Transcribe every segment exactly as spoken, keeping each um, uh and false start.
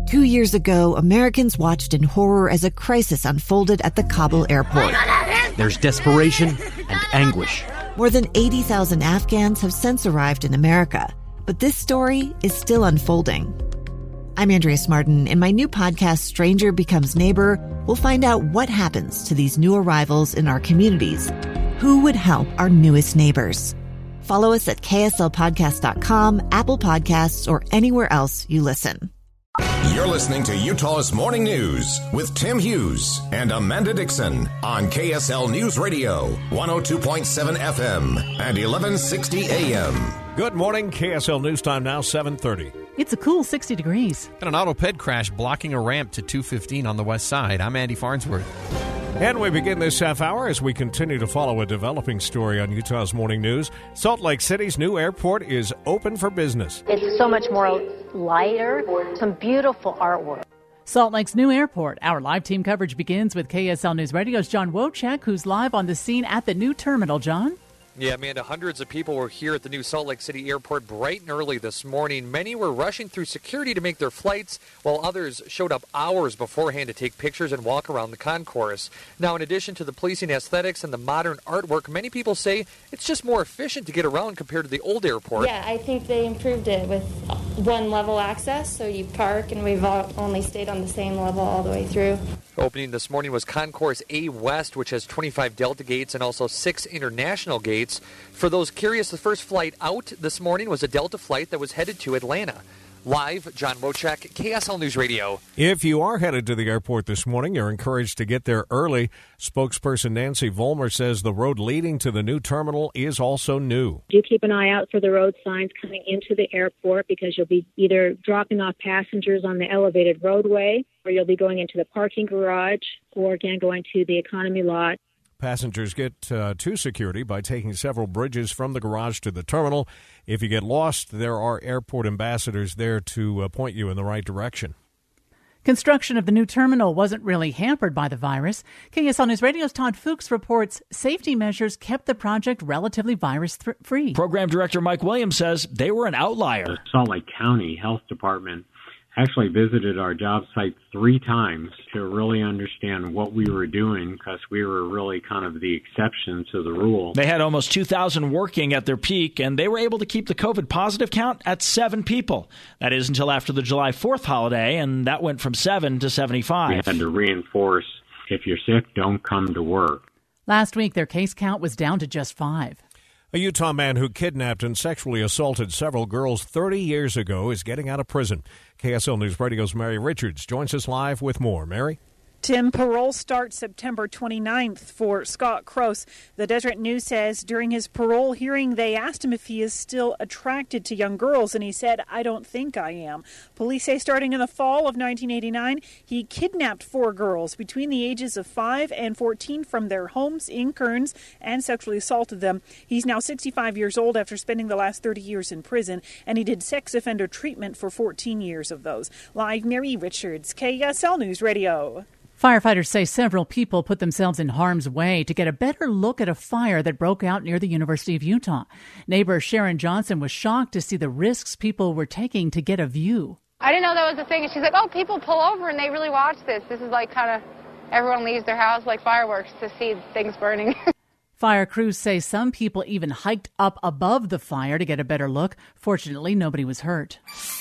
Two years ago, Americans watched in horror as a crisis unfolded at the Kabul airport. There's desperation and anguish. More than eighty thousand Afghans have since arrived in America, but this story is still unfolding. I'm Andrea Smartin. In my new podcast, Stranger Becomes Neighbor, we'll find out what happens to these new arrivals in our communities. Who would help our newest neighbors? Follow us at K S L podcast dot com, Apple Podcasts, or anywhere else you listen. You're listening to Utah's Morning News with Tim Hughes and Amanda Dixon on K S L News Radio, one oh two point seven F M and eleven sixty A M. Good morning. K S L News Time now, seven thirty. It's a cool sixty degrees. And an auto ped crash blocking a ramp to two fifteen on the west side. I'm Andy Farnsworth. And we begin this half hour as we continue to follow a developing story on Utah's Morning News. Salt Lake City's new airport is open for business. It's so much more lighter, some beautiful artwork. Salt Lake's new airport. Our live team coverage begins with K S L News Radio's John Wojciak, who's live on the scene at the new terminal. John? Yeah, Amanda, hundreds of people were here at the new Salt Lake City airport bright and early this morning. Many were rushing through security to make their flights, while others showed up hours beforehand to take pictures and walk around the concourse. Now, in addition to the pleasing aesthetics and the modern artwork, many people say it's just more efficient to get around compared to the old airport. Yeah, I think they improved it with one level access, so you park, and we've all only stayed on the same level all the way through. Opening this morning was Concourse A West, which has twenty-five Delta gates and also six international gates. For those curious, the first flight out this morning was a Delta flight that was headed to Atlanta. Live, John Wojciak, K S L News Radio. If you are headed to the airport this morning, you're encouraged to get there early. Spokesperson Nancy Vollmer says the road leading to the new terminal is also new. Do keep an eye out for the road signs coming into the airport, because you'll be either dropping off passengers on the elevated roadway, or you'll be going into the parking garage, or again going to the economy lot. Passengers get uh, to security by taking several bridges from the garage to the terminal. If you get lost, there are airport ambassadors there to uh, point you in the right direction. Construction of the new terminal wasn't really hampered by the virus. K S L News Radio's Todd Fuchs reports safety measures kept the project relatively virus-free. Program Director Mike Williams says they were an outlier. The Salt Lake County Health Department actually visited our job site three times to really understand what we were doing, because we were really kind of the exception to the rule. They had almost two thousand working at their peak, and they were able to keep the COVID positive count at seven people. That is until after the July fourth holiday, and that went from seven to seventy-five. We had to reinforce, if you're sick, don't come to work. Last week, their case count was down to just five. A Utah man who kidnapped and sexually assaulted several girls thirty years ago is getting out of prison. K S L News Radio's Mary Richards joins us live with more. Mary? Tim, parole starts September twenty-ninth for Scott Croce. The Deseret News says during his parole hearing, they asked him if he is still attracted to young girls, and he said, "I don't think I am." Police say starting in the fall of nineteen eighty-nine, he kidnapped four girls between the ages of five and fourteen from their homes in Kearns and sexually assaulted them. He's now sixty-five years old after spending the last thirty years in prison, and he did sex offender treatment for fourteen years of those. Live, Mary Richards, K S L News Radio. Firefighters say several people put themselves in harm's way to get a better look at a fire that broke out near the University of Utah. Neighbor Sharon Johnson was shocked to see the risks people were taking to get a view. I didn't know that was a thing. And she's like, oh, people pull over and they really watch this. This is like kind of everyone leaves their house like fireworks to see things burning. Fire crews say some people even hiked up above the fire to get a better look. Fortunately, nobody was hurt.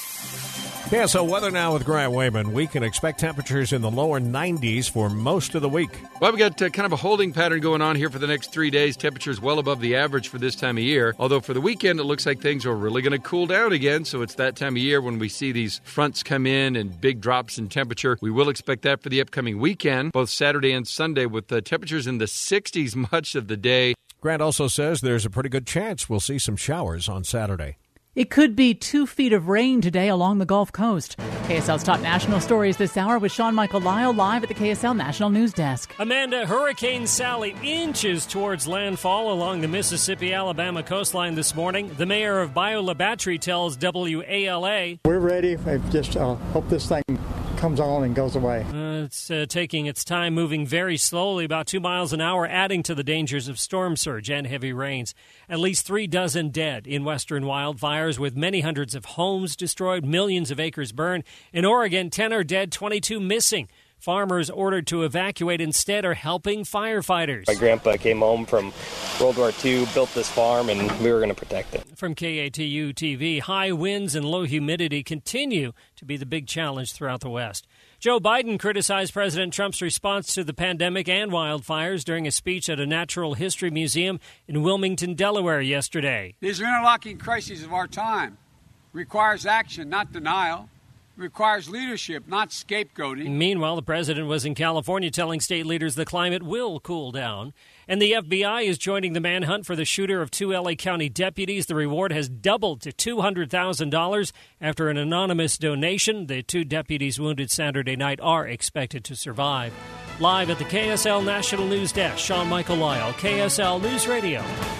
Yeah, so weather now with Grant Wayman. We can expect temperatures in the lower nineties for most of the week. Well, we got uh, kind of a holding pattern going on here for the next three days. Temperatures well above the average for this time of year. Although for the weekend, it looks like things are really going to cool down again. So it's that time of year when we see these fronts come in and big drops in temperature. We will expect that for the upcoming weekend, both Saturday and Sunday, with the temperatures in the sixties much of the day. Grant also says there's a pretty good chance we'll see some showers on Saturday. It could be two feet of rain today along the Gulf Coast. K S L's top national stories this hour with Sean Michael Lyle live at the K S L National News Desk. Amanda, Hurricane Sally inches towards landfall along the Mississippi-Alabama coastline this morning. The mayor of Biola Battery tells W A L A, "We're ready. I just uh, hope this thing comes on and goes away. Uh, it's uh, taking its time, moving very slowly, about two miles an hour, adding to the dangers of storm surge and heavy rains. At least three dozen dead in western wildfires, with many hundreds of homes destroyed, millions of acres burned. In Oregon, ten are dead, twenty-two missing. Farmers ordered to evacuate instead are helping firefighters. My grandpa came home from World War Two, built this farm, and we were going to protect it. From K A T U T V, high winds and low humidity continue to be the big challenge throughout the West. Joe Biden criticized President Trump's response to the pandemic and wildfires during a speech at a natural history museum in Wilmington, Delaware yesterday. These are interlocking crises of our time. Requires action, not denial. Requires leadership, not scapegoating. Meanwhile, the president was in California telling state leaders the climate will cool down. And the F B I is joining the manhunt for the shooter of two L A County deputies. The reward has doubled to two hundred thousand dollars after an anonymous donation. The two deputies wounded Saturday night are expected to survive. Live at the K S L National News Desk, Sean Michael Lyle, K S L News Radio.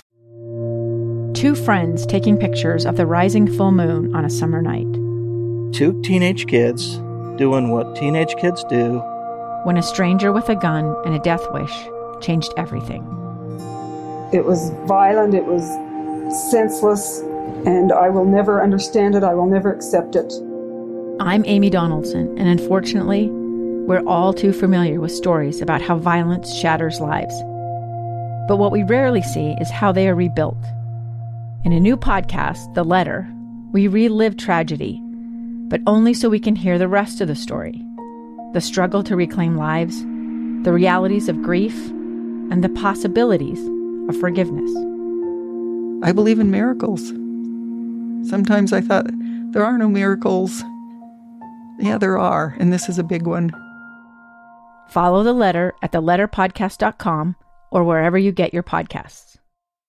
Two friends taking pictures of the rising full moon on a summer night. Two teenage kids doing what teenage kids do. When a stranger with a gun and a death wish changed everything. It was violent, it was senseless, and I will never understand it, I will never accept it. I'm Amy Donaldson, and unfortunately, we're all too familiar with stories about how violence shatters lives. But what we rarely see is how they are rebuilt. In a new podcast, The Letter, we relive tragedy, but only so we can hear the rest of the story. The struggle to reclaim lives, the realities of grief, and the possibilities of forgiveness. I believe in miracles. Sometimes I thought, there are no miracles. Yeah, there are, and this is a big one. Follow The Letter at the letter podcast dot com or wherever you get your podcasts.